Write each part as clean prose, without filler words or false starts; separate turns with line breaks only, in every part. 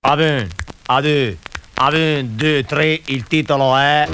Aven, ade, aven, 2, 3, il titolo è...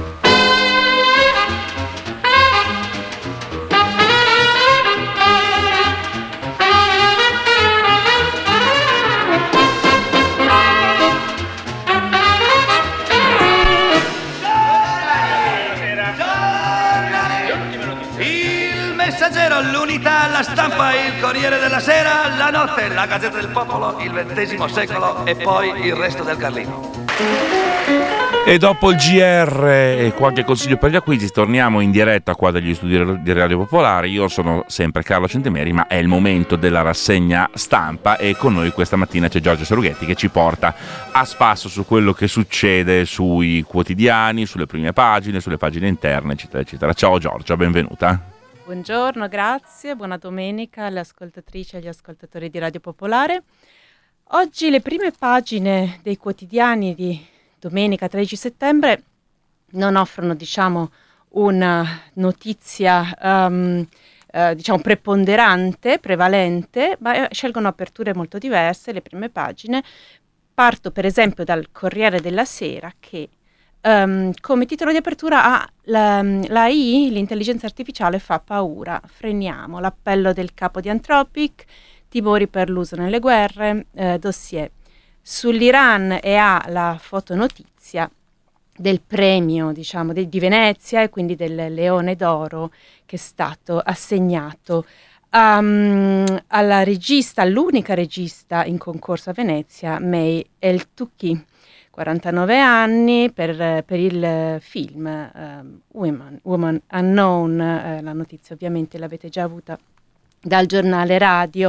L'Unità, la Stampa, il Corriere della Sera, la Notte, la Gazzetta del Popolo, il XX secolo e poi il resto del Carlino.
E dopo il GR e qualche consiglio per gli acquisti torniamo in diretta qua dagli studi di Radio Popolare. Io sono sempre Carlo Centemeri, ma è il momento della rassegna stampa e con noi questa mattina c'è Giorgia Serughetti che ci porta a spasso su quello che succede sui quotidiani, sulle prime pagine, sulle pagine interne, eccetera eccetera. Ciao Giorgia, benvenuta.
Buongiorno, grazie, buona domenica alle ascoltatrici e agli ascoltatori di Radio Popolare. Oggi le prime pagine dei quotidiani di domenica 13 settembre non offrono, una notizia, preponderante, prevalente, ma scelgono aperture molto diverse, le prime pagine. Parto per esempio dal Corriere della Sera che come titolo di apertura ha l'AI, l'intelligenza artificiale fa paura, freniamo, l'appello del capo di Anthropic, timori per l'uso nelle guerre, dossier. Sull'Iran e ha la fotonotizia del premio, di Venezia e quindi del Leone d'Oro che è stato assegnato alla regista, all'unica regista in concorso a Venezia, May El-Touki. 49 anni per il film Woman Unknown, la notizia ovviamente l'avete già avuta dal giornale radio.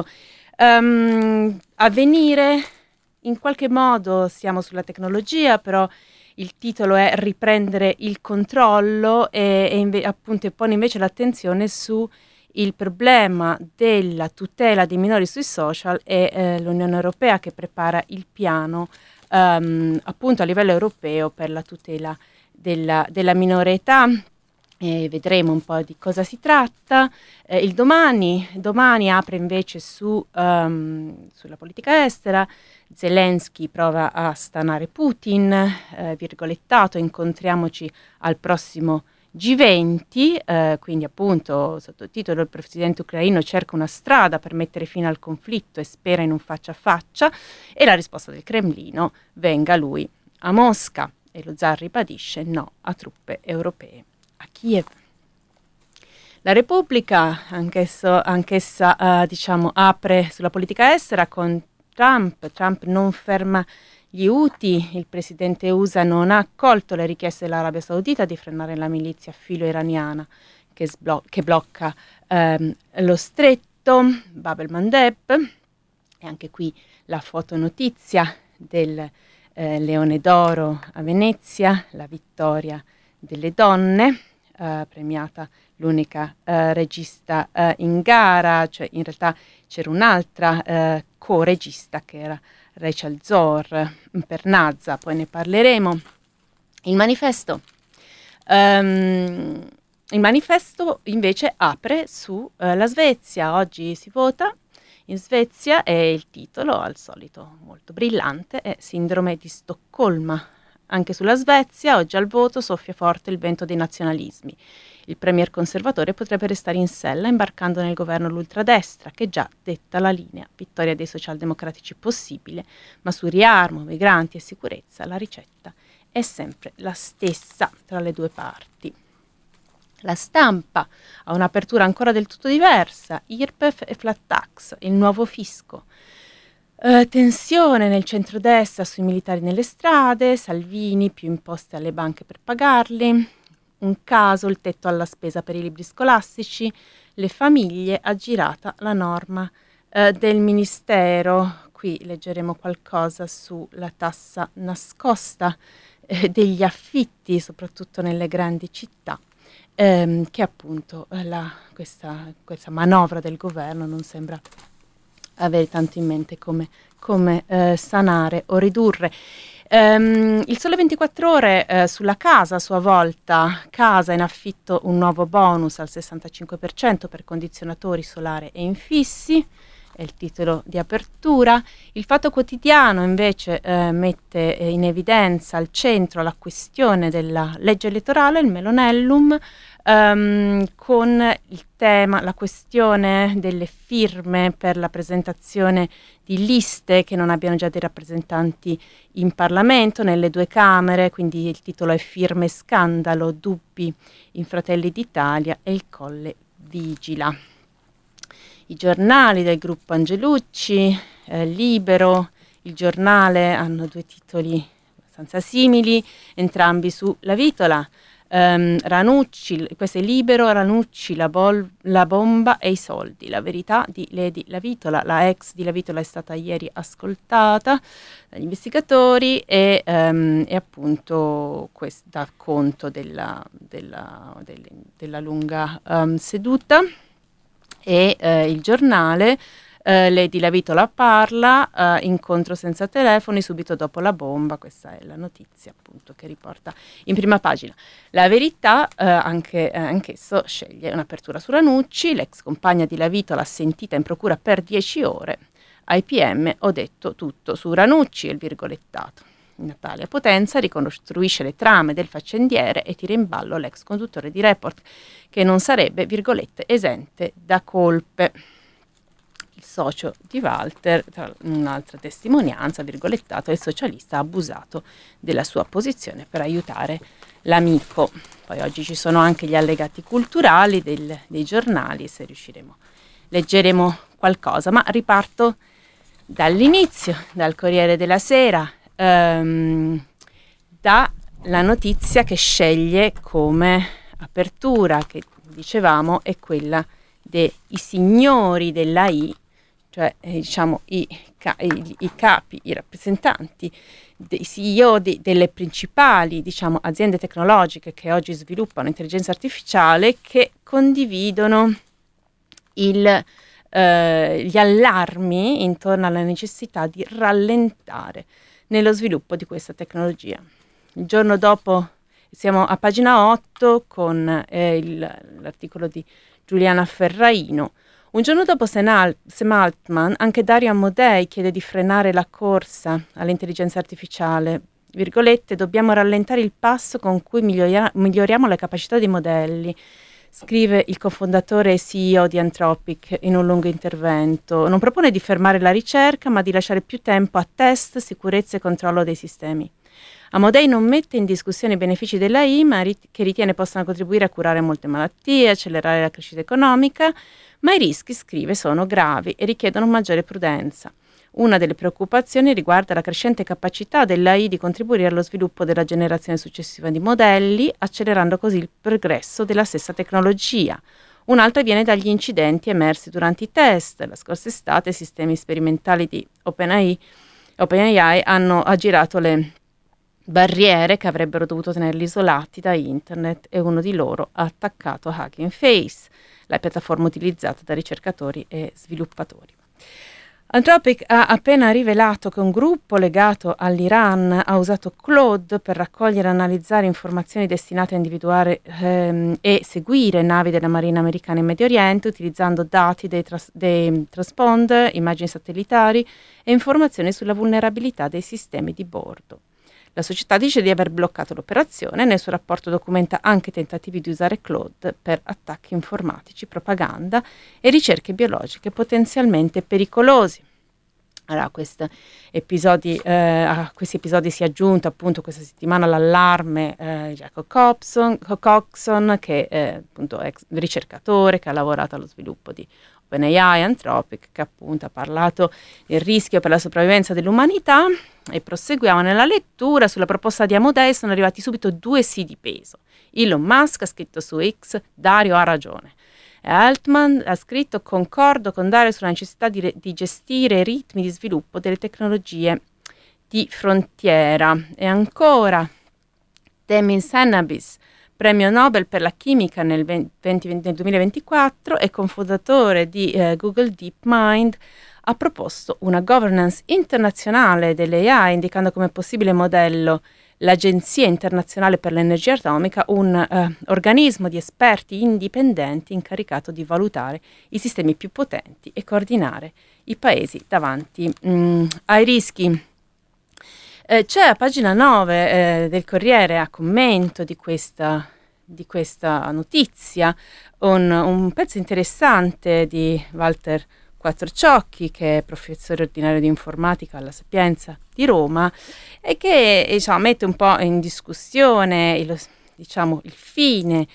Avvenire, in qualche modo siamo sulla tecnologia, però il titolo è Riprendere il controllo e pone invece l'attenzione su il problema della tutela dei minori sui social e l'Unione Europea che prepara il piano appunto a livello europeo per la tutela della minore età. Vedremo un po' di cosa si tratta. Il domani apre invece sulla politica estera. Zelensky prova a stanare Putin, virgolettato, incontriamoci al prossimo G20, quindi appunto sottotitolo il presidente ucraino cerca una strada per mettere fine al conflitto e spera in un faccia a faccia, e la risposta del Cremlino: venga lui a Mosca, e lo zar ribadisce no a truppe europee a Kiev. La Repubblica anch'essa apre sulla politica estera con Trump non ferma gli Houthi, il presidente USA non ha accolto le richieste dell'Arabia Saudita di frenare la milizia filo-iraniana che blocca lo stretto, Bab el-Mandeb, e anche qui la fotonotizia del Leone d'Oro a Venezia, la vittoria delle donne, premiata l'unica regista in gara, cioè in realtà c'era un'altra co-regista che era Rachel Zor per Nazza, poi ne parleremo. Il manifesto invece apre su la Svezia. Oggi si vota in Svezia e il titolo, al solito molto brillante, è Sindrome di Stoccolma. Anche sulla Svezia oggi al voto soffia forte il vento dei nazionalismi. Il premier conservatore potrebbe restare in sella imbarcando nel governo l'ultradestra che già detta la linea. Vittoria dei socialdemocratici possibile, ma su riarmo, migranti e sicurezza la ricetta è sempre la stessa tra le due parti. La Stampa ha un'apertura ancora del tutto diversa, IRPEF e flat tax, il nuovo fisco. Tensione nel centrodestra sui militari nelle strade, Salvini più imposte alle banche per pagarli. Un caso, il tetto alla spesa per i libri scolastici, le famiglie, aggirata la norma del Ministero. Qui leggeremo qualcosa sulla tassa nascosta degli affitti, soprattutto nelle grandi città, che appunto questa manovra del governo non sembra avere tanto in mente come sanare o ridurre. Il Sole 24 Ore sulla casa, a sua volta, casa in affitto, un nuovo bonus al 65% per condizionatori, solare e infissi. è il titolo di apertura. Il Fatto Quotidiano invece mette in evidenza al centro la questione della legge elettorale, il Melonellum, con il tema, la questione delle firme per la presentazione di liste che non abbiano già dei rappresentanti in Parlamento, nelle due Camere, quindi il titolo è Firme scandalo, dubbi in Fratelli d'Italia e il Colle vigila. I giornali del gruppo Angelucci, Libero, Il Giornale hanno due titoli abbastanza simili, entrambi su La Vitola. Ranucci, questo è Libero, Ranucci, la bomba e i soldi, la verità di Lady La Vitola. La ex di La Vitola è stata ieri ascoltata dagli investigatori e appunto dà conto della lunga seduta. E il Giornale, Lady La Vitola parla, incontro senza telefoni subito dopo la bomba. Questa è la notizia appunto che riporta in prima pagina. La Verità anch'esso sceglie un'apertura su Ranucci, l'ex compagna di La Vitola sentita in procura per 10 ore. Ai PM ho detto tutto su Ranucci, il virgolettato. Natalia Potenza ricostruisce le trame del faccendiere e tira in ballo l'ex conduttore di Report, che non sarebbe, virgolette, esente da colpe. Il socio di Walter, tra un'altra testimonianza, virgolettato, il socialista ha abusato della sua posizione per aiutare l'amico. Poi oggi ci sono anche gli allegati culturali dei giornali, se riusciremo leggeremo qualcosa, ma riparto dall'inizio, dal Corriere della Sera, dalla notizia che sceglie come apertura, che dicevamo è quella dei signori dell'AI, cioè diciamo i capi, i rappresentanti dei CEO delle principali, diciamo, aziende tecnologiche che oggi sviluppano intelligenza artificiale, che condividono gli allarmi intorno alla necessità di rallentare nello sviluppo di questa tecnologia. Il giorno dopo siamo a pagina 8 con l'articolo di Giuliana Ferraino. Un giorno dopo Sam Altman, anche Dario Amodei chiede di frenare la corsa all'intelligenza artificiale. Virgolette, dobbiamo rallentare il passo con cui miglioriamo le capacità dei modelli, scrive il cofondatore e CEO di Anthropic in un lungo intervento. Non propone di fermare la ricerca, ma di lasciare più tempo a test, sicurezza e controllo dei sistemi. Amodei non mette in discussione i benefici dell'AI, ma che ritiene possano contribuire a curare molte malattie, accelerare la crescita economica, ma i rischi, scrive, sono gravi e richiedono maggiore prudenza. Una delle preoccupazioni riguarda la crescente capacità dell'AI di contribuire allo sviluppo della generazione successiva di modelli, accelerando così il progresso della stessa tecnologia. Un'altra viene dagli incidenti emersi durante i test. La scorsa estate i sistemi sperimentali di OpenAI hanno aggirato le barriere che avrebbero dovuto tenerli isolati da internet e uno di loro ha attaccato Hugging Face, la piattaforma utilizzata da ricercatori e sviluppatori. Anthropic ha appena rivelato che un gruppo legato all'Iran ha usato Claude per raccogliere e analizzare informazioni destinate a individuare e seguire navi della Marina americana in Medio Oriente, utilizzando dati dei transponder, immagini satellitari e informazioni sulla vulnerabilità dei sistemi di bordo. La società dice di aver bloccato l'operazione e nel suo rapporto documenta anche tentativi di usare Claude per attacchi informatici, propaganda e ricerche biologiche potenzialmente pericolosi. Allora, a questi episodi si è aggiunto appunto questa settimana l'allarme Jacob Coxon, che è appunto ex ricercatore che ha lavorato allo sviluppo di OpenAI, Anthropic, che appunto ha parlato del rischio per la sopravvivenza dell'umanità. E proseguiamo nella lettura. Sulla proposta di Amodei sono arrivati subito 2 sì di peso. Elon Musk ha scritto su X: Dario ha ragione. E Altman ha scritto: concordo con Dario sulla necessità di gestire i ritmi di sviluppo delle tecnologie di frontiera. E ancora Temin Sennabis, premio Nobel per la chimica nel 2024 e cofondatore di Google DeepMind, ha proposto una governance internazionale delle AI, indicando come possibile modello l'Agenzia Internazionale per l'Energia Atomica, un organismo di esperti indipendenti incaricato di valutare i sistemi più potenti e coordinare i paesi davanti ai rischi. C'è a pagina 9 del Corriere, a commento di questa notizia, un pezzo interessante di Walter Quattrociocchi, che è professore ordinario di informatica alla Sapienza di Roma, e che mette un po' in discussione il fine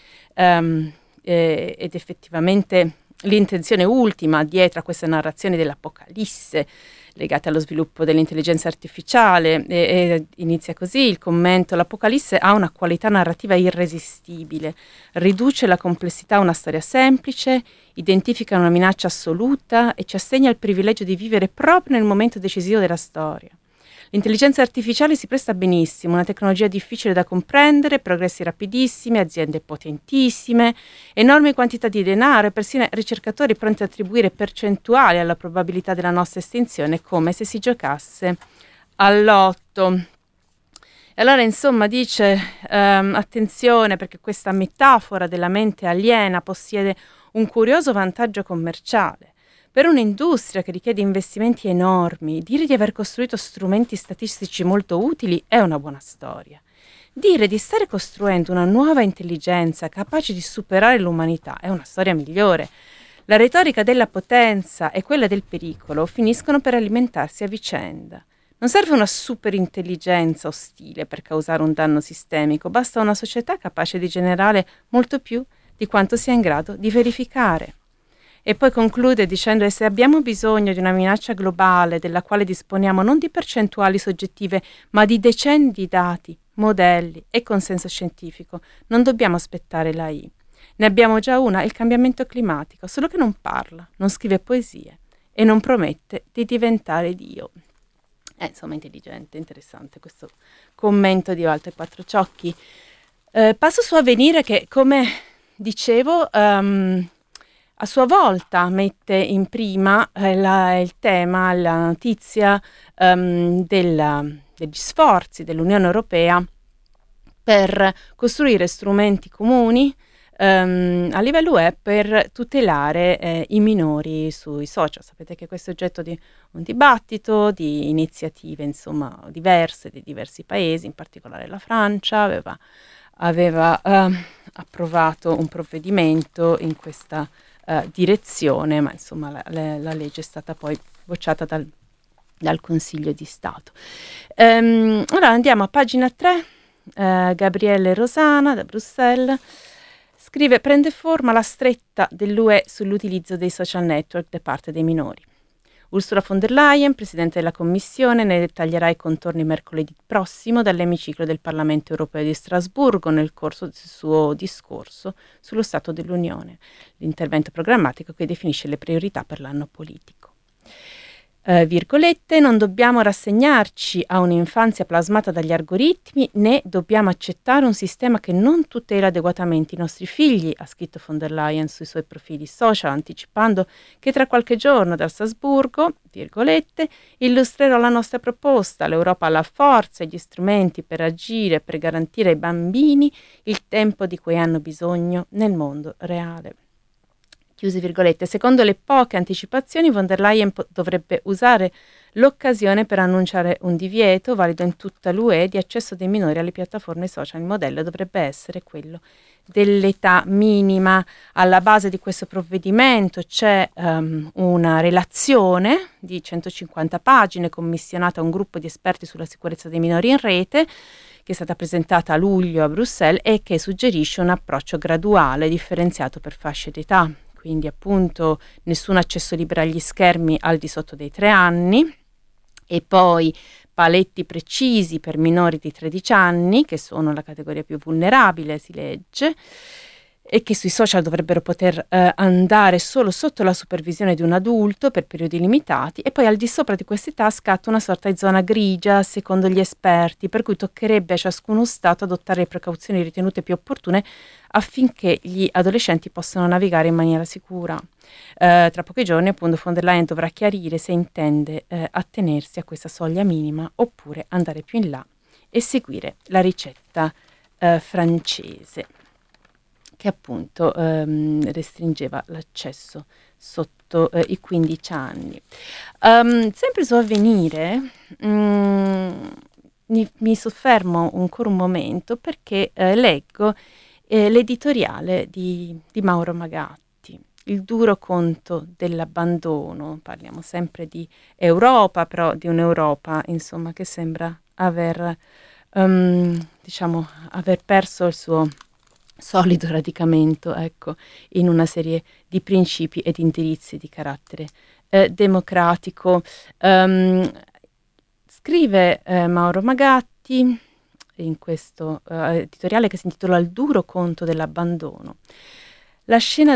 ed effettivamente l'intenzione ultima dietro a questa narrazione dell'Apocalisse legate allo sviluppo dell'intelligenza artificiale, e inizia così il commento: l'Apocalisse ha una qualità narrativa irresistibile, riduce la complessità a una storia semplice, identifica una minaccia assoluta e ci assegna il privilegio di vivere proprio nel momento decisivo della storia. L'intelligenza artificiale si presta benissimo, una tecnologia difficile da comprendere, progressi rapidissimi, aziende potentissime, enormi quantità di denaro e persino ricercatori pronti a attribuire percentuali alla probabilità della nostra estinzione come se si giocasse all'8. E allora insomma dice attenzione, perché questa metafora della mente aliena possiede un curioso vantaggio commerciale. Per un'industria che richiede investimenti enormi, dire di aver costruito strumenti statistici molto utili è una buona storia. Dire di stare costruendo una nuova intelligenza capace di superare l'umanità è una storia migliore. La retorica della potenza e quella del pericolo finiscono per alimentarsi a vicenda. Non serve una superintelligenza ostile per causare un danno sistemico, basta una società capace di generare molto più di quanto sia in grado di verificare. E poi conclude dicendo che se abbiamo bisogno di una minaccia globale della quale disponiamo non di percentuali soggettive, ma di decenni di dati, modelli e consenso scientifico, non dobbiamo aspettare l'AI. Ne abbiamo già una, il cambiamento climatico, solo che non parla, non scrive poesie e non promette di diventare Dio. Insomma, intelligente, interessante questo commento di Walter Quattrociocchi. Passo su Avvenire che, come dicevo, a sua volta mette in prima il tema, la notizia degli sforzi dell'Unione Europea per costruire strumenti comuni a livello UE per tutelare i minori sui social. Sapete che questo è oggetto di un dibattito, di iniziative insomma diverse di diversi paesi, in particolare la Francia aveva approvato un provvedimento in questa direzione, ma insomma la legge è stata poi bocciata dal Consiglio di Stato. Ora andiamo a pagina 3, Gabriele Rosana da Bruxelles scrive: prende forma la stretta dell'UE sull'utilizzo dei social network da parte dei minori. Ursula von der Leyen, Presidente della Commissione, ne dettaglierà i contorni mercoledì prossimo dall'emiciclo del Parlamento europeo di Strasburgo nel corso del suo discorso sullo Stato dell'Unione, l'intervento programmatico che definisce le priorità per l'anno politico. Virgolette, non dobbiamo rassegnarci a un'infanzia plasmata dagli algoritmi, né dobbiamo accettare un sistema che non tutela adeguatamente i nostri figli, ha scritto von der Leyen sui suoi profili social, anticipando che tra qualche giorno da Strasburgo, virgolette, illustrerò la nostra proposta. L'Europa ha la forza e gli strumenti per agire, per garantire ai bambini il tempo di cui hanno bisogno nel mondo reale. Chiuse virgolette. Secondo le poche anticipazioni, von der Leyen dovrebbe usare l'occasione per annunciare un divieto valido in tutta l'UE di accesso dei minori alle piattaforme social. Il modello dovrebbe essere quello dell'età minima. Alla base di questo provvedimento c'è una relazione di 150 pagine commissionata a un gruppo di esperti sulla sicurezza dei minori in rete, che è stata presentata a luglio a Bruxelles e che suggerisce un approccio graduale differenziato per fasce d'età. Quindi appunto nessun accesso libero agli schermi al di sotto dei 3 anni e poi paletti precisi per minori di 13 anni, che sono la categoria più vulnerabile, si legge, e che sui social dovrebbero poter andare solo sotto la supervisione di un adulto per periodi limitati, e poi al di sopra di quest'età scatta una sorta di zona grigia, secondo gli esperti, per cui toccherebbe a ciascuno Stato adottare le precauzioni ritenute più opportune affinché gli adolescenti possano navigare in maniera sicura. Tra pochi giorni appunto von der Leyen dovrà chiarire se intende attenersi a questa soglia minima oppure andare più in là e seguire la ricetta francese, che appunto restringeva l'accesso sotto i 15 anni. Sempre su Avvenire mi soffermo ancora un momento perché leggo l'editoriale di Mauro Magatti, Il duro conto dell'abbandono. Parliamo sempre di Europa, però di un'Europa, insomma, che sembra aver perso il suo solido radicamento, ecco, in una serie di principi ed indirizzi di carattere democratico. Scrive Mauro Magatti in questo editoriale che si intitola Il duro conto dell'abbandono. L'ascesa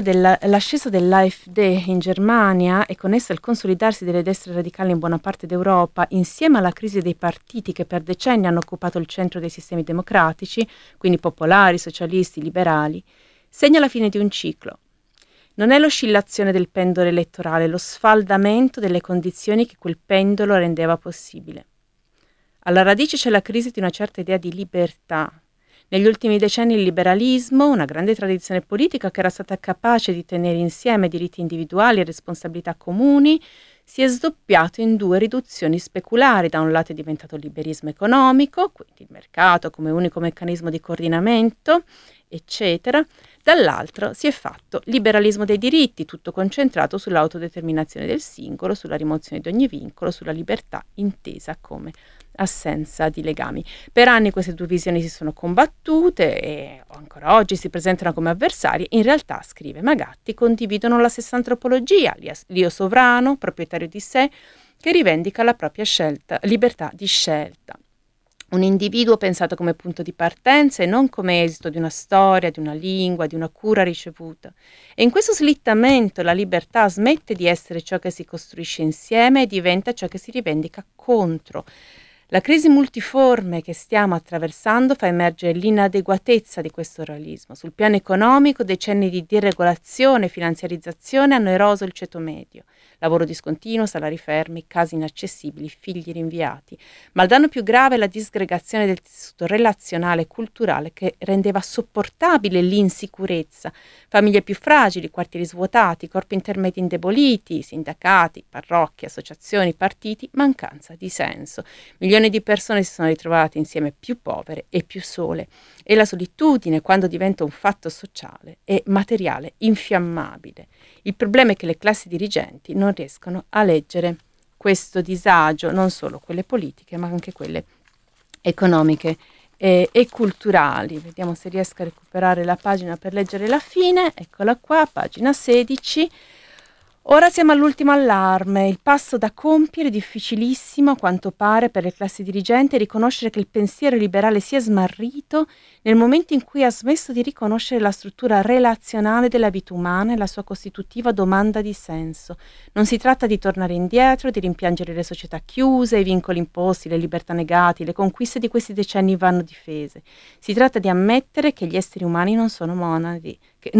dell'AfD in Germania e con essa il consolidarsi delle destre radicali in buona parte d'Europa, insieme alla crisi dei partiti che per decenni hanno occupato il centro dei sistemi democratici, quindi popolari, socialisti, liberali, segna la fine di un ciclo. Non è l'oscillazione del pendolo elettorale, lo sfaldamento delle condizioni che quel pendolo rendeva possibile. Alla radice c'è la crisi di una certa idea di libertà. Negli ultimi decenni il liberalismo, una grande tradizione politica che era stata capace di tenere insieme diritti individuali e responsabilità comuni, si è sdoppiato in due riduzioni speculari. Da un lato è diventato il liberismo economico, quindi il mercato come unico meccanismo di coordinamento, eccetera. Dall'altro si è fatto liberalismo dei diritti, tutto concentrato sull'autodeterminazione del singolo, sulla rimozione di ogni vincolo, sulla libertà intesa come assenza di legami. Per anni queste due visioni si sono combattute e ancora oggi si presentano come avversarie. In realtà, scrive Magatti, condividono la stessa antropologia, l'io sovrano, proprietario di sé, che rivendica la propria libertà di scelta. Un individuo pensato come punto di partenza e non come esito di una storia, di una lingua, di una cura ricevuta. E in questo slittamento la libertà smette di essere ciò che si costruisce insieme e diventa ciò che si rivendica contro. La crisi multiforme che stiamo attraversando fa emergere l'inadeguatezza di questo realismo. Sul piano economico, decenni di deregolazione e finanziarizzazione hanno eroso il ceto medio. Lavoro discontinuo, salari fermi, case inaccessibili, figli rinviati. Ma il danno più grave è la disgregazione del tessuto relazionale e culturale che rendeva sopportabile l'insicurezza. Famiglie più fragili, quartieri svuotati, corpi intermedi indeboliti, sindacati, parrocchie, associazioni, partiti, mancanza di senso. Milioni di persone si sono ritrovate insieme più povere e più sole. E la solitudine, quando diventa un fatto sociale, è materiale infiammabile. Il problema è che le classi dirigenti non riescono a leggere questo disagio, non solo quelle politiche, ma anche quelle economiche e culturali. Vediamo se riesco a recuperare la pagina per leggere la fine. Eccola qua, pagina 16. Ora siamo all'ultimo allarme. Il passo da compiere, difficilissimo a quanto pare per le classi dirigenti, è riconoscere che il pensiero liberale si è smarrito nel momento in cui ha smesso di riconoscere la struttura relazionale della vita umana e la sua costitutiva domanda di senso. Non si tratta di tornare indietro, di rimpiangere le società chiuse, i vincoli imposti, le libertà negate, le conquiste di questi decenni vanno difese. Si tratta di ammettere che gli esseri umani non sono monadi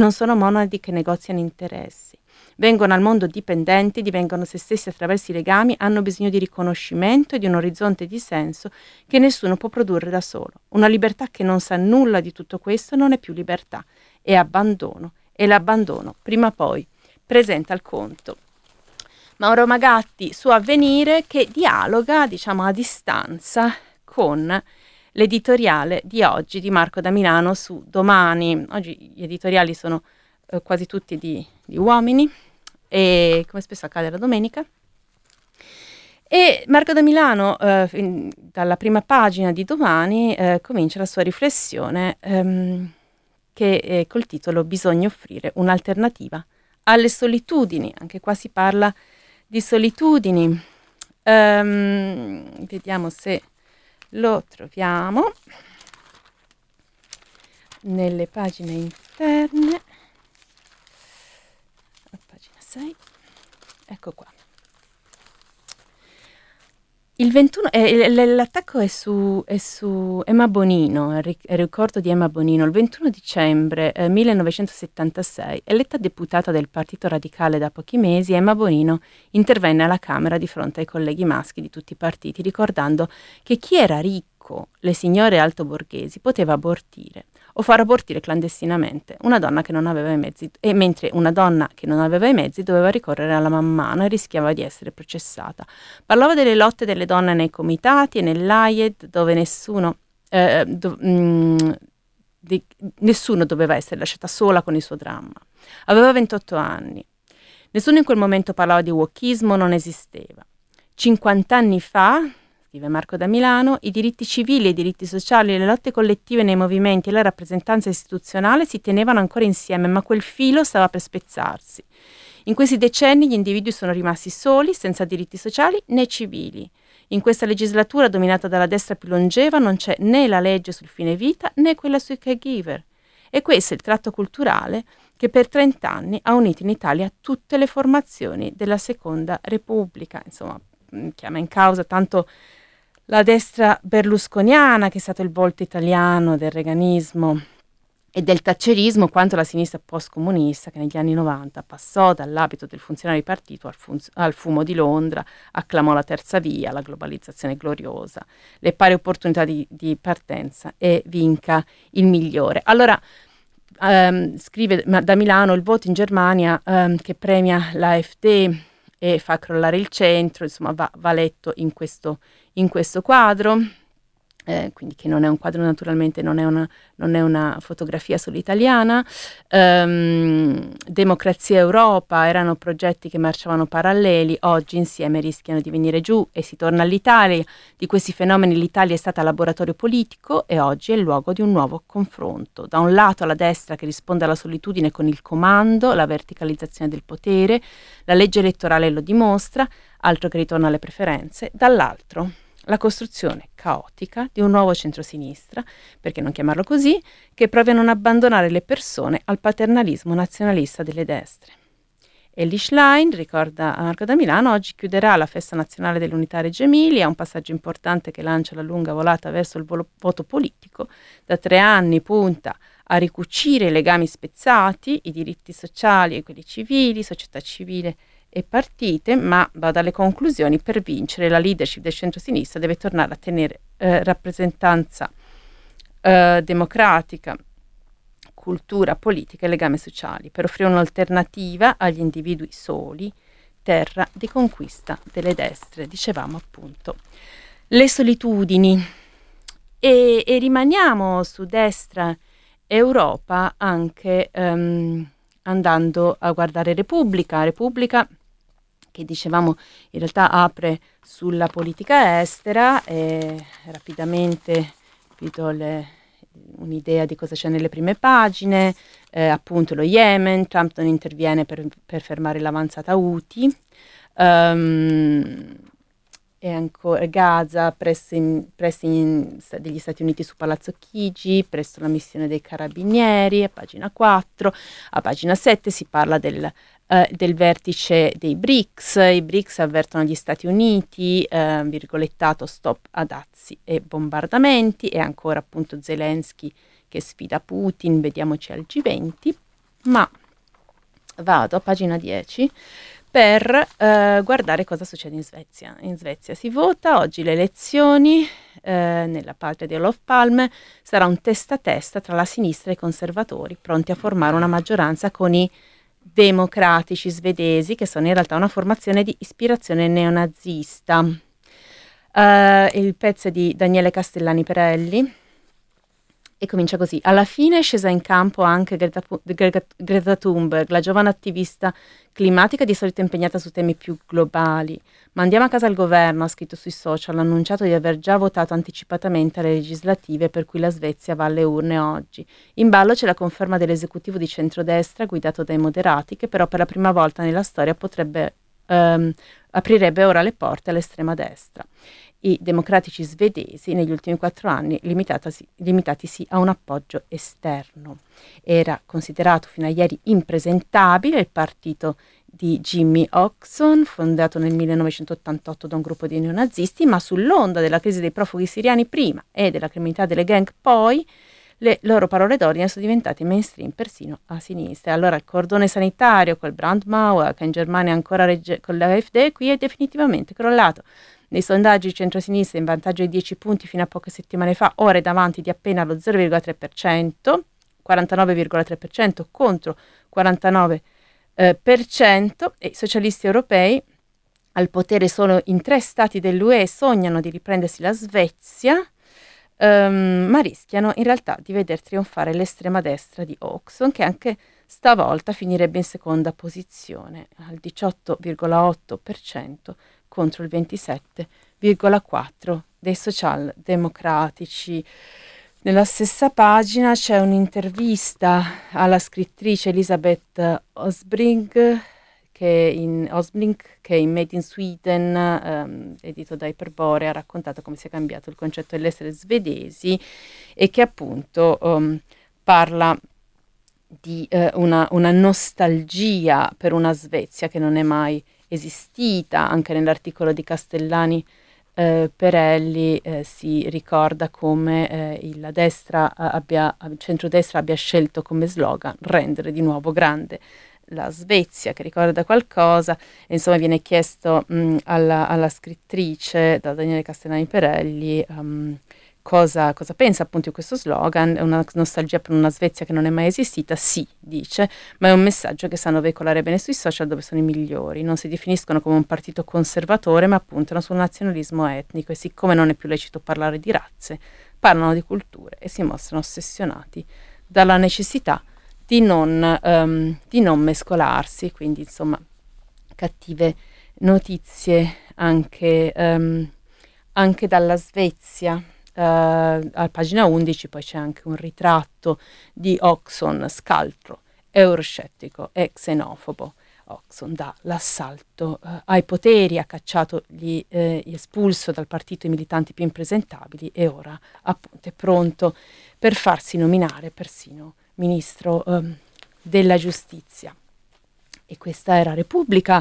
che negoziano interessi. Vengono al mondo dipendenti, divengono se stessi attraverso i legami, hanno bisogno di riconoscimento e di un orizzonte di senso che nessuno può produrre da solo. Una libertà che non sa nulla di tutto questo non è più libertà, è abbandono, e l'abbandono prima o poi presenta il conto. Mauro Magatti su Avvenire, che dialoga, diciamo, a distanza con l'editoriale di oggi di Marco da Milano su Domani. Oggi gli editoriali sono quasi tutti di uomini, e come spesso accade la domenica. E Marco da Milano, dalla prima pagina di Domani, comincia la sua riflessione che col titolo Bisogna offrire un'alternativa alle solitudini. Anche qua si parla di solitudini. Vediamo se lo troviamo nelle pagine interne. Pagina 6. Ecco qua. Il 21, l'attacco è su Emma Bonino, il ricordo di Emma Bonino. Il 21 dicembre 1976, eletta deputata del Partito Radicale da pochi mesi, Emma Bonino intervenne alla Camera di fronte ai colleghi maschi di tutti i partiti, ricordando che chi era ricco ricco, le signore altoborghesi, poteva abortire o far abortire clandestinamente una donna che non aveva i mezzi, e mentre una donna che non aveva i mezzi doveva ricorrere alla man mano e rischiava di essere processata. Parlava delle lotte delle donne nei comitati e nell'Ayed, dove nessuno doveva essere lasciata sola con il suo dramma. Aveva 28 anni. Nessuno in quel momento parlava di wokismo, non esisteva. 50 anni fa, scrive Marco da Milano, i diritti civili, i diritti sociali, le lotte collettive nei movimenti e la rappresentanza istituzionale si tenevano ancora insieme, ma quel filo stava per spezzarsi. In questi decenni gli individui sono rimasti soli, senza diritti sociali né civili. In questa legislatura dominata dalla destra più longeva non c'è né la legge sul fine vita né quella sui caregiver. E questo è il tratto culturale che per 30 anni ha unito in Italia tutte le formazioni della Seconda Repubblica. Insomma, chiama in causa tanto la destra berlusconiana, che è stato il volto italiano del reganismo e del thatcherismo, quanto la sinistra post-comunista, che negli anni 90 passò dall'abito del funzionario di partito al fumo di Londra, acclamò la terza via, la globalizzazione gloriosa, le pari opportunità di partenza e vinca il migliore. Allora, scrive da Milano, il voto in Germania che premia l'AfD e fa crollare il centro, insomma va letto in questo quadro, quindi che non è un quadro, naturalmente non è una fotografia solo italiana. Democrazia e Europa erano progetti che marciavano paralleli, oggi insieme rischiano di venire giù e si torna all'Italia. Di questi fenomeni l'Italia è stata laboratorio politico e oggi è il luogo di un nuovo confronto. Da un lato la destra che risponde alla solitudine con il comando, la verticalizzazione del potere, la legge elettorale lo dimostra, altro che ritorno alle preferenze, dall'altro la costruzione caotica di un nuovo centrosinistra, perché non chiamarlo così, che provi a non abbandonare le persone al paternalismo nazionalista delle destre. Elly Schlein, ricorda Marco da Milano, oggi chiuderà la festa nazionale dell'Unità Reggio Emilia, un passaggio importante che lancia la lunga volata verso il voto politico. Da 3 anni punta a ricucire i legami spezzati, i diritti sociali e quelli civili, società civile e partite, ma va dalle conclusioni: per vincere la leadership del centro-sinistra deve tornare a tenere rappresentanza democratica, cultura politica e legami sociali, per offrire un'alternativa agli individui soli, terra di conquista delle destre, dicevamo appunto. Le solitudini. E rimaniamo su destra Europa anche andando a guardare Repubblica, che dicevamo in realtà apre sulla politica estera, e rapidamente vi do un'idea di cosa c'è nelle prime pagine. Appunto lo Yemen, Trump non interviene per fermare l'avanzata Houthi, e ancora Gaza, pressing degli Stati Uniti su Palazzo Chigi, presto la missione dei carabinieri, a pagina 4. A pagina 7 si parla del vertice dei BRICS. I BRICS avvertono gli Stati Uniti, virgolettato, stop a dazi e bombardamenti, e ancora appunto Zelensky che sfida Putin, vediamoci al G20. Ma vado a pagina 10 per guardare cosa succede in Svezia. In Svezia si vota, oggi le elezioni, nella patria di Olof Palme, sarà un testa a testa tra la sinistra e i conservatori, pronti a formare una maggioranza con i democratici svedesi, che sono in realtà una formazione di ispirazione neonazista. Il pezzo è di Daniele Castellani Perelli e comincia così: alla fine è scesa in campo anche Greta Thunberg, la giovane attivista climatica di solito impegnata su temi più globali. Mandiamo a casa il governo, ha scritto sui social, ha annunciato di aver già votato anticipatamente alle legislative, per cui la Svezia va alle urne oggi. In ballo c'è la conferma dell'esecutivo di centrodestra guidato dai moderati, che però per la prima volta nella storia aprirebbe ora le porte all'estrema destra. I democratici svedesi negli ultimi 4 anni limitatisi a un appoggio esterno. Era considerato fino a ieri impresentabile il partito di Jimmy Åkesson, fondato nel 1988 da un gruppo di neonazisti, ma sull'onda della crisi dei profughi siriani prima e della criminalità delle gang poi, le loro parole d'ordine sono diventate mainstream persino a sinistra. Allora il cordone sanitario col Brandmauer, che in Germania ancora regge con l'AfD, qui è definitivamente crollato. Nei sondaggi il centro-sinistra in vantaggio di 10 punti fino a poche settimane fa, ora è davanti di appena lo 0,3%, 49,3% contro 49%, e i socialisti europei al potere solo in 3 stati dell'UE sognano di riprendersi la Svezia, ma rischiano in realtà di veder trionfare l'estrema destra di Oxon, che anche stavolta finirebbe in seconda posizione al 18,8% contro il 27,4% dei socialdemocratici. Nella stessa pagina c'è un'intervista alla scrittrice Elisabeth Osbrink, che in Made in Sweden, edito da Iperborea, ha raccontato come sia cambiato il concetto dell'essere svedesi e che appunto parla di una nostalgia per una Svezia che non è mai esistita. Anche nell'articolo di Castellani Perelli si ricorda come il centrodestra abbia scelto come slogan rendere di nuovo grande la Svezia, che ricorda qualcosa, e insomma viene chiesto alla scrittrice, da Daniele Castellani Perelli, cosa pensa appunto di questo slogan. È una nostalgia per una Svezia che non è mai esistita? Sì, dice, ma è un messaggio che sanno veicolare bene sui social, dove sono i migliori. Non si definiscono come un partito conservatore, ma puntano sul nazionalismo etnico, e siccome non è più lecito parlare di razze, parlano di culture e si mostrano ossessionati dalla necessità di non mescolarsi. Quindi insomma cattive notizie anche dalla Svezia. A pagina 11 poi c'è anche un ritratto di Oxon, scaltro, euroscettico e xenofobo. Oxon dà l'assalto ai poteri, ha cacciato espulso dal partito i militanti più impresentabili e ora appunto è pronto per farsi nominare persino ministro della giustizia. E questa era Repubblica.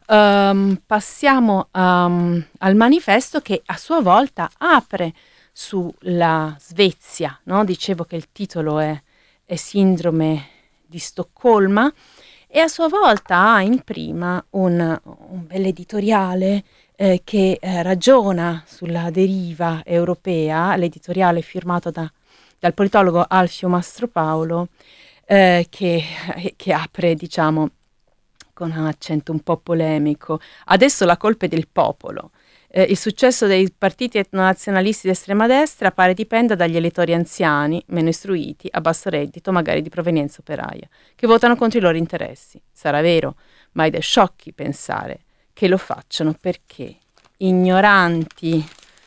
Passiamo al Manifesto, che a sua volta apre sulla Svezia, no? Dicevo che il titolo è Sindrome di Stoccolma, e a sua volta ha in prima un bell'editoriale che ragiona sulla deriva europea. L'editoriale è firmato dal politologo Alfio Mastropaolo, che apre, diciamo, con un accento un po' polemico. Adesso la colpa è del popolo. Il successo dei partiti etnonazionalisti d'estrema destra pare dipenda dagli elettori anziani, meno istruiti, a basso reddito, magari di provenienza operaia, che votano contro i loro interessi. Sarà vero, ma è da sciocchi pensare che lo facciano perché ignoranti.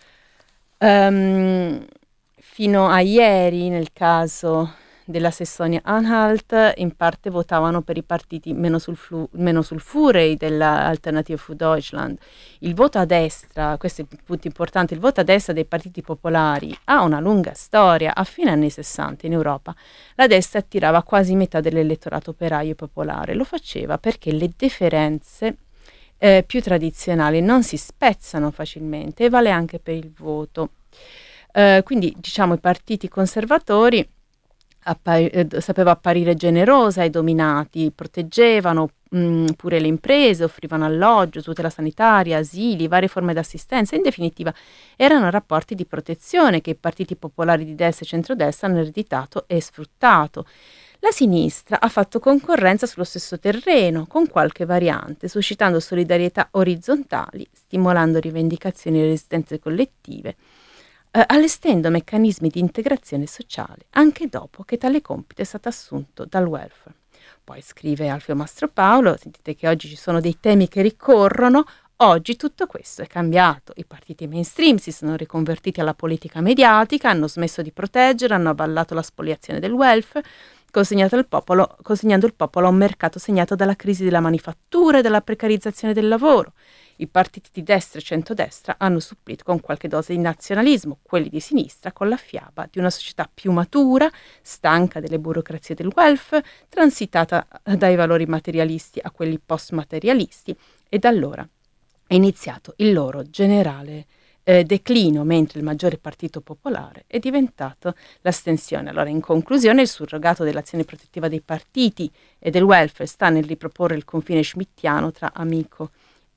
Fino a ieri, nel caso della Sassonia-Anhalt, in parte votavano per i partiti meno sulfurei dell'Alternative für Deutschland. Il voto a destra, questo è il punto importante, il voto a destra dei partiti popolari ha una lunga storia. A fine anni 60 in Europa la destra attirava quasi metà dell'elettorato operaio e popolare. Lo faceva perché le differenze più tradizionali non si spezzano facilmente, e vale anche per il voto. Quindi diciamo i partiti conservatori sapeva apparire generosa ai dominati, proteggevano pure le imprese, offrivano alloggio, tutela sanitaria, asili, varie forme d'assistenza. In definitiva erano rapporti di protezione che i partiti popolari di destra e centrodestra hanno ereditato e sfruttato. La sinistra ha fatto concorrenza sullo stesso terreno, con qualche variante, suscitando solidarietà orizzontali, stimolando rivendicazioni e resistenze collettive, allestendo meccanismi di integrazione sociale, anche dopo che tale compito è stato assunto dal welfare. Poi scrive Alfio Mastropaolo, sentite che oggi ci sono dei temi che ricorrono. Oggi tutto questo è cambiato. I partiti mainstream si sono riconvertiti alla politica mediatica, hanno smesso di proteggere, hanno avallato la spoliazione del welfare, consegnando il popolo a un mercato segnato dalla crisi della manifattura e dalla precarizzazione del lavoro. I partiti di destra e centrodestra hanno supplito con qualche dose di nazionalismo, quelli di sinistra con la fiaba di una società più matura, stanca delle burocrazie del welfare, transitata dai valori materialisti a quelli post-materialisti, e da allora è iniziato il loro generale declino, mentre il maggiore partito popolare è diventato l'astensione. Allora, in conclusione, il surrogato dell'azione protettiva dei partiti e del welfare sta nel riproporre il confine schmittiano tra amico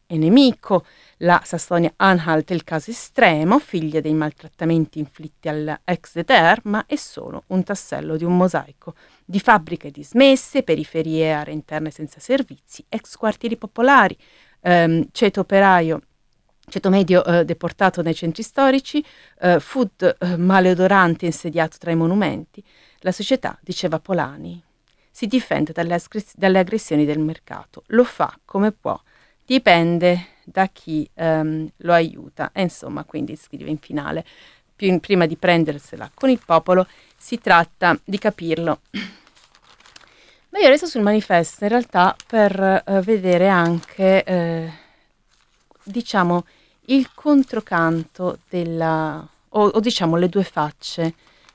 e nemico, la Sassonia-Anhalt è il caso estremo, figlia dei maltrattamenti inflitti all'ex DDR, ma è solo un tassello di un mosaico di fabbriche dismesse, periferie e aree interne senza servizi, ex quartieri popolari, ceto medio deportato nei centri storici, food maleodorante insediato tra i monumenti. La società, diceva Polanyi, si difende dalle aggressioni del mercato. Lo fa come può, dipende da chi lo aiuta. E insomma, quindi scrive in finale, prima di prendersela con il popolo, si tratta di capirlo. Ma io resto sul manifesto in realtà per vedere anche, diciamo, il controcanto o diciamo le due facce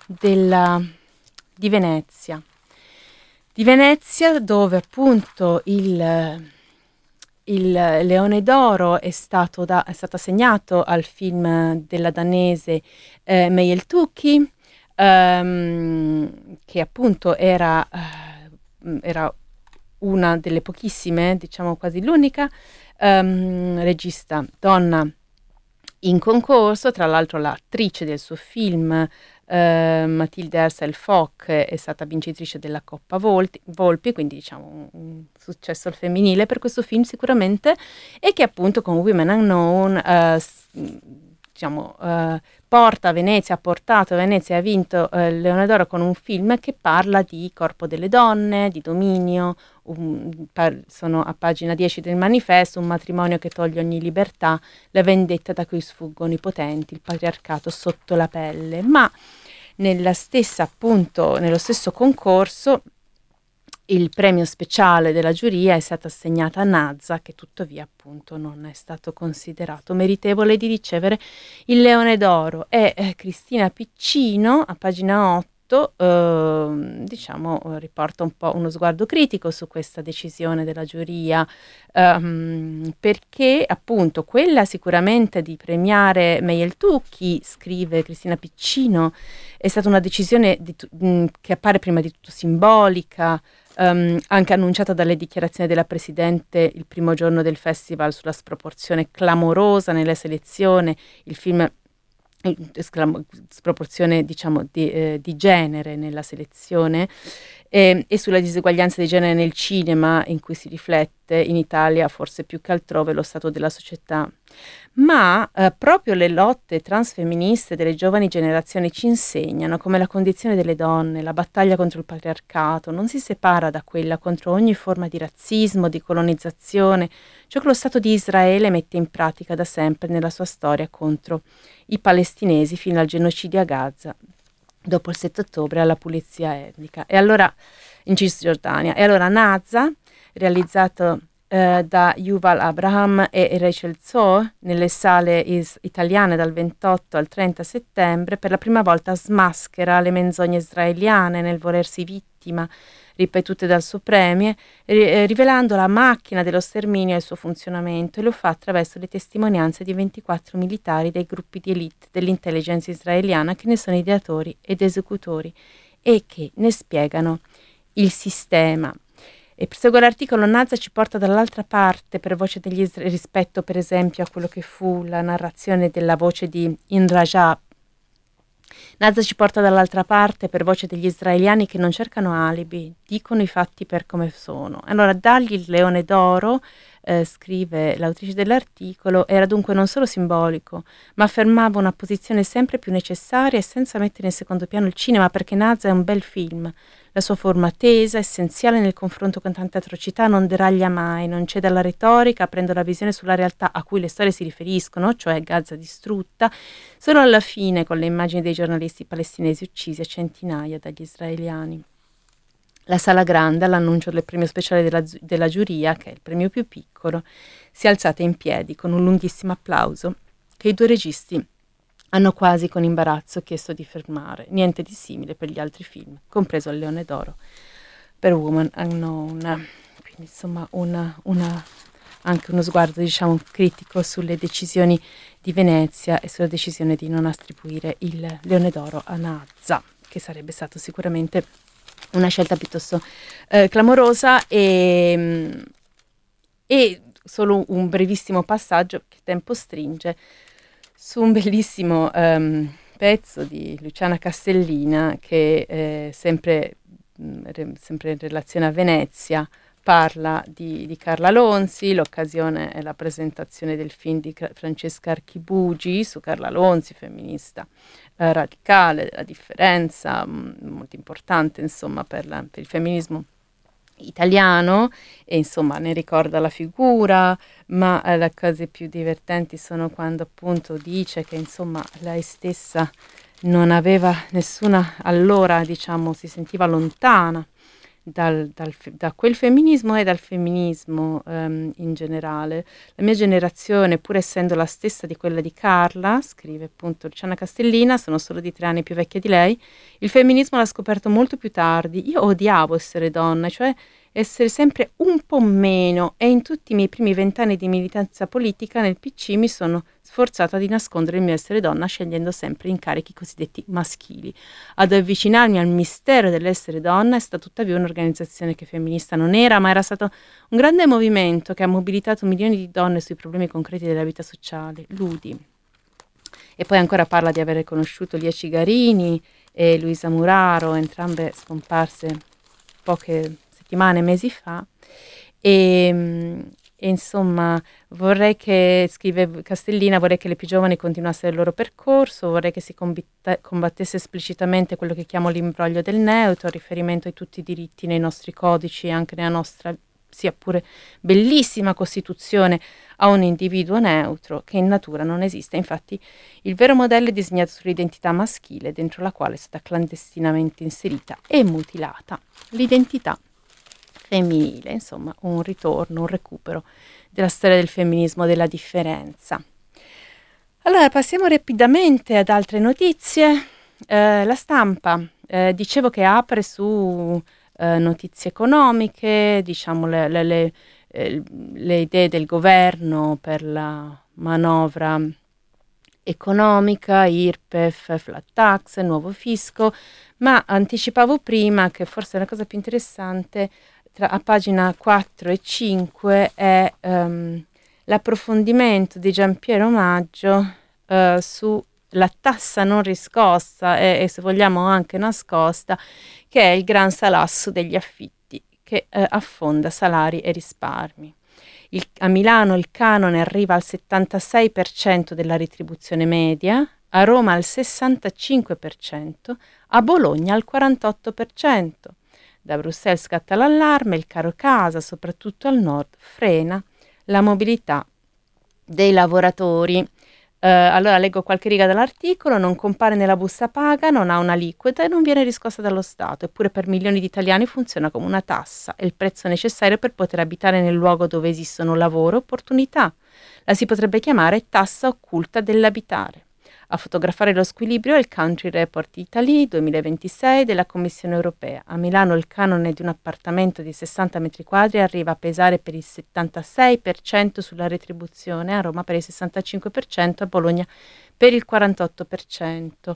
di Venezia. Di Venezia, dove appunto il Leone d'Oro è stato assegnato al film della danese Mejel Tukki, che appunto era una delle pochissime, diciamo quasi l'unica, regista donna in concorso. Tra l'altro l'attrice del suo film, Mathilde Herzl-Fock, è stata vincitrice della Coppa Volpi, quindi diciamo un successo al femminile per questo film sicuramente, e che appunto con Women Unknown porta a Venezia, ha portato a Venezia e ha vinto il Leone d'Oro con un film che parla di corpo delle donne, di dominio. Sono a pagina 10 del manifesto: un matrimonio che toglie ogni libertà, la vendetta da cui sfuggono i potenti, il patriarcato sotto la pelle. Ma nello stesso concorso il premio speciale della giuria è stato assegnato a Nazza, che tuttavia appunto non è stato considerato meritevole di ricevere il Leone d'Oro. E Cristina Piccino, a pagina 8, riporta un po' uno sguardo critico su questa decisione della giuria, perché appunto quella sicuramente di premiare Mejel Tukki, scrive Cristina Piccino, è stata una decisione che appare prima di tutto simbolica, anche annunciata dalle dichiarazioni della Presidente il primo giorno del festival sulla sproporzione clamorosa nella selezione, il film sproporzione diciamo di genere nella selezione, e sulla diseguaglianza di genere nel cinema, in cui si riflette in Italia forse più che altrove lo stato della società. Ma proprio le lotte transfemministe delle giovani generazioni ci insegnano come la condizione delle donne, la battaglia contro il patriarcato, non si separa da quella contro ogni forma di razzismo, di colonizzazione, ciò che lo Stato di Israele mette in pratica da sempre nella sua storia contro i palestinesi fino al genocidio a Gaza, dopo il 7 ottobre alla pulizia etnica. E allora in Cisgiordania. E allora Nazza, realizzato da Yuval Abraham e Rachel Zoe nelle sale italiane dal 28 al 30 settembre, per la prima volta smaschera le menzogne israeliane nel volersi vittima, ripetute dal suo premier, rivelando la macchina dello sterminio e il suo funzionamento, e lo fa attraverso le testimonianze di 24 militari dei gruppi di elite dell'intelligence israeliana che ne sono ideatori ed esecutori e che ne spiegano il sistema. E prosegue l'articolo: Nazza ci porta dall'altra parte per voce degli rispetto per esempio a quello che fu la narrazione della voce di Indrajab. Nazza ci porta dall'altra parte per voce degli israeliani che non cercano alibi, dicono i fatti per come sono. Allora, dargli il Leone d'Oro, scrive l'autrice dell'articolo, era dunque non solo simbolico, ma affermava una posizione sempre più necessaria e senza mettere in secondo piano il cinema, perché Nazza è un bel film. La sua forma tesa, essenziale nel confronto con tante atrocità, non deraglia mai, non cede alla retorica, aprendo la visione sulla realtà a cui le storie si riferiscono, cioè Gaza distrutta, solo alla fine con le immagini dei giornalisti palestinesi uccisi a centinaia dagli israeliani. La sala grande, all'annuncio del premio speciale della giuria, che è il premio più piccolo, si è alzata in piedi con un lunghissimo applauso che i due registi hanno quasi con imbarazzo chiesto di fermare. Niente di simile per gli altri film, compreso il Leone d'Oro per Woman Unknown. Quindi insomma anche uno sguardo diciamo critico sulle decisioni di Venezia e sulla decisione di non attribuire il Leone d'Oro a Nazza, che sarebbe stato sicuramente una scelta piuttosto clamorosa e solo un brevissimo passaggio, che il tempo stringe, su un bellissimo pezzo di Luciana Castellina che sempre in relazione a Venezia parla di Carla Lonzi. L'occasione è la presentazione del film di Francesca Archibugi su Carla Lonzi, femminista radicale, della differenza, molto importante insomma per il femminismo italiano, e insomma ne ricorda la figura, ma le cose più divertenti sono quando appunto dice che insomma lei stessa non aveva nessuna, allora diciamo si sentiva lontana da quel femminismo e dal femminismo in generale. La mia generazione, pur essendo la stessa di quella di Carla, scrive appunto Luciana Castellina, sono solo di 3 anni più vecchia di lei, il femminismo l'ha scoperto molto più tardi. Io odiavo essere donna, cioè essere sempre un po' meno, e in tutti i miei primi 20 anni di militanza politica nel PC mi sono sforzata di nascondere il mio essere donna, scegliendo sempre incarichi cosiddetti maschili. Ad avvicinarmi al mistero dell'essere donna è stata tuttavia un'organizzazione che femminista non era, ma era stato un grande movimento che ha mobilitato milioni di donne sui problemi concreti della vita sociale, l'UDI. E poi ancora parla di aver conosciuto Lia Cigarini e Luisa Muraro, entrambe scomparse poche settimane, mesi fa, e insomma vorrei che, scrive Castellina, vorrei che le più giovani continuassero il loro percorso, vorrei che si combattesse esplicitamente quello che chiamo l'imbroglio del neutro, riferimento a tutti i diritti nei nostri codici e anche nella nostra, sia pure bellissima Costituzione, a un individuo neutro che in natura non esiste. Infatti il vero modello è disegnato sull'identità maschile, dentro la quale è stata clandestinamente inserita e mutilata l'identità femminile, insomma un ritorno, un recupero della storia del femminismo, della differenza. Allora passiamo rapidamente ad altre notizie. La Stampa, dicevo che apre su notizie economiche, diciamo le idee del governo per la manovra economica, IRPEF, flat tax, nuovo fisco, ma anticipavo prima che forse la cosa più interessante a pagina 4 e 5 è l'approfondimento di Giampiero Maggio sulla tassa non riscossa e se vogliamo anche nascosta, che è il gran salasso degli affitti che affonda salari e risparmi. A Milano il canone arriva al 76% della retribuzione media, a Roma al 65%, a Bologna al 48%. Da Bruxelles scatta l'allarme, il caro casa, soprattutto al nord, frena la mobilità dei lavoratori. Allora leggo qualche riga dall'articolo: non compare nella busta paga, non ha un'aliquota e non viene riscossa dallo Stato, eppure per milioni di italiani funziona come una tassa, è il prezzo necessario per poter abitare nel luogo dove esistono lavoro e opportunità. La si potrebbe chiamare tassa occulta dell'abitare. A fotografare lo squilibrio è il Country Report Italy 2026 della Commissione europea. A Milano il canone di un appartamento di 60 metri quadri arriva a pesare per il 76% sulla retribuzione, a Roma per il 65%, a Bologna per il 48%.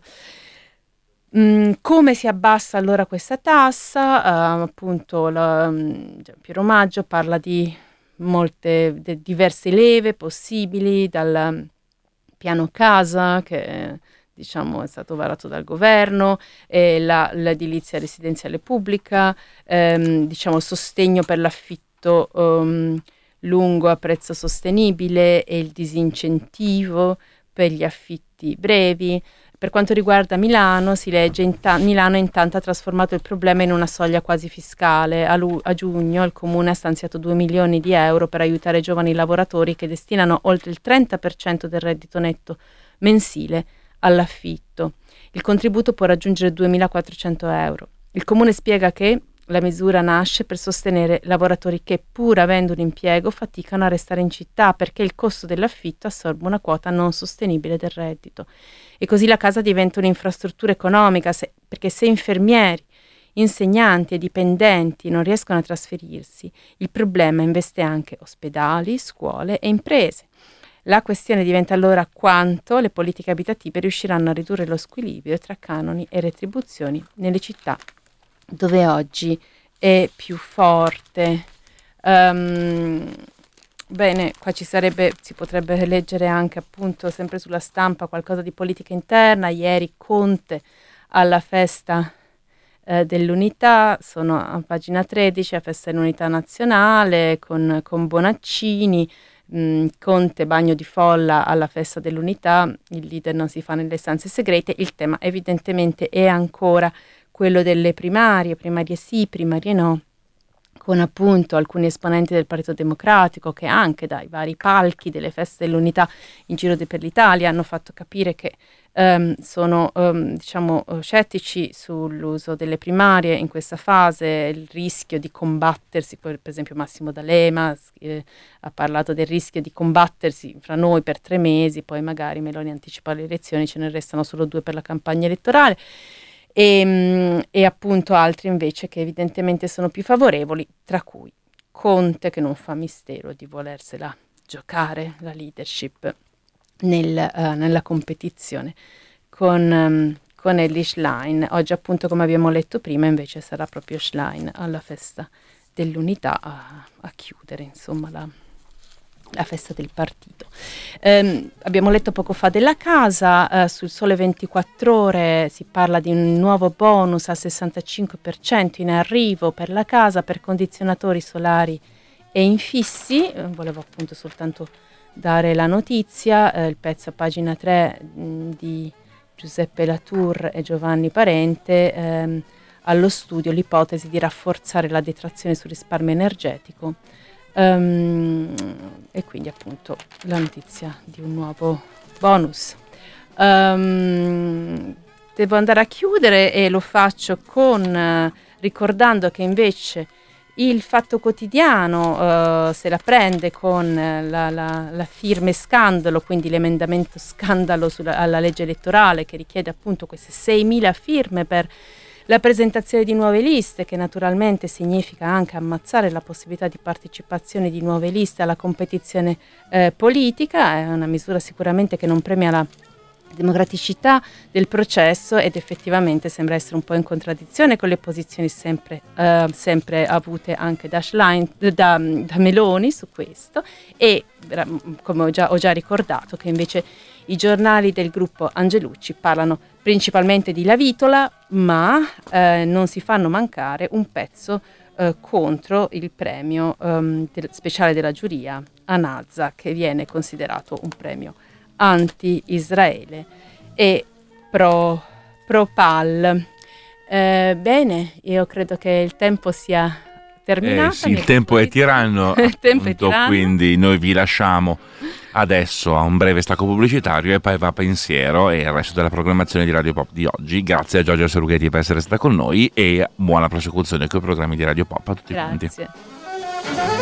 Come si abbassa allora questa tassa? Appunto Piero Maggio parla di diverse leve possibili, dal piano casa che diciamo è stato varato dal governo, l'edilizia residenziale pubblica, diciamo sostegno per l'affitto lungo a prezzo sostenibile e il disincentivo per gli affitti brevi. Per quanto riguarda Milano, si legge Milano intanto ha trasformato il problema in una soglia quasi fiscale. A giugno il Comune ha stanziato 2 milioni di euro per aiutare giovani lavoratori che destinano oltre il 30% del reddito netto mensile all'affitto. Il contributo può raggiungere 2.400 euro. Il Comune spiega che la misura nasce per sostenere lavoratori che, pur avendo un impiego, faticano a restare in città perché il costo dell'affitto assorbe una quota non sostenibile del reddito. E così la casa diventa un'infrastruttura economica, perché se infermieri, insegnanti e dipendenti non riescono a trasferirsi, il problema investe anche ospedali, scuole e imprese. La questione diventa allora quanto le politiche abitative riusciranno a ridurre lo squilibrio tra canoni e retribuzioni nelle città dove oggi è più forte. Bene, qua si potrebbe leggere anche appunto sempre sulla stampa qualcosa di politica interna. Ieri Conte alla festa dell'unità, sono a pagina 13, a festa dell'unità nazionale con Bonaccini. Conte bagno di folla alla festa dell'unità, il leader non si fa nelle stanze segrete. Il tema evidentemente è ancora quello delle primarie sì, primarie no, con appunto alcuni esponenti del Partito Democratico che anche dai vari palchi delle feste dell'unità in giro per l'Italia hanno fatto capire che sono scettici sull'uso delle primarie in questa fase, il rischio di combattersi, per esempio Massimo D'Alema ha parlato del rischio di combattersi fra noi per 3 mesi, poi magari Meloni anticipa le elezioni, ce ne restano solo 2 per la campagna elettorale. E appunto altri invece che evidentemente sono più favorevoli, tra cui Conte, che non fa mistero di volersela giocare la leadership nella competizione con Elly Schlein. Oggi appunto, come abbiamo letto prima, invece sarà proprio Schlein alla festa dell'unità a chiudere insomma la festa del partito. Abbiamo letto poco fa della casa, sul Sole 24 Ore si parla di un nuovo bonus al 65% in arrivo per la casa per condizionatori solari e infissi. Volevo appunto soltanto dare la notizia, il pezzo a pagina 3 di Giuseppe Latour e Giovanni Parente, allo studio l'ipotesi di rafforzare la detrazione sul risparmio energetico. E quindi appunto la notizia di un nuovo bonus. Devo andare a chiudere e lo faccio ricordando che invece il Fatto Quotidiano se la prende con la firme scandalo, quindi l'emendamento scandalo alla legge elettorale che richiede appunto queste 6.000 firme per la presentazione di nuove liste, che naturalmente significa anche ammazzare la possibilità di partecipazione di nuove liste alla competizione politica. È una misura sicuramente che non premia la democraticità del processo ed effettivamente sembra essere un po' in contraddizione con le posizioni sempre avute anche da Meloni su questo, e come ho già ricordato che invece i giornali del gruppo Angelucci parlano principalmente di Lavitola, ma non si fanno mancare un pezzo contro il premio speciale della giuria a Nazha, che viene considerato un premio anti-Israele e pro-PAL. Bene, io credo che il tempo sia terminato.
Sì, il tempo è tiranno,
il tempo è tiranno.
Quindi noi vi lasciamo adesso a un breve stacco pubblicitario e poi va pensiero e il resto della programmazione di Radio Pop di oggi. Grazie a Giorgia Serughetti per essere stata con noi e buona prosecuzione con i programmi di Radio Pop a tutti quanti.
Grazie.